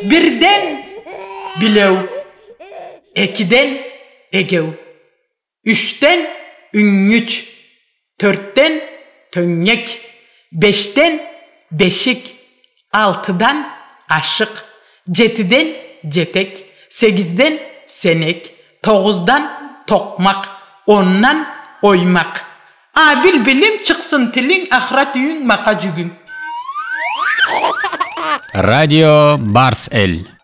Birden bilev, ikiden egev, üçten üngüç, törtten tönyek, beşten beşik, altıdan aşık, jetiden jetek, segizden senek, toğuzdan tokmak, ondan oymak. Bilbilim çıksın tilin, ahiret üyün maka cügün. Radio Bars El.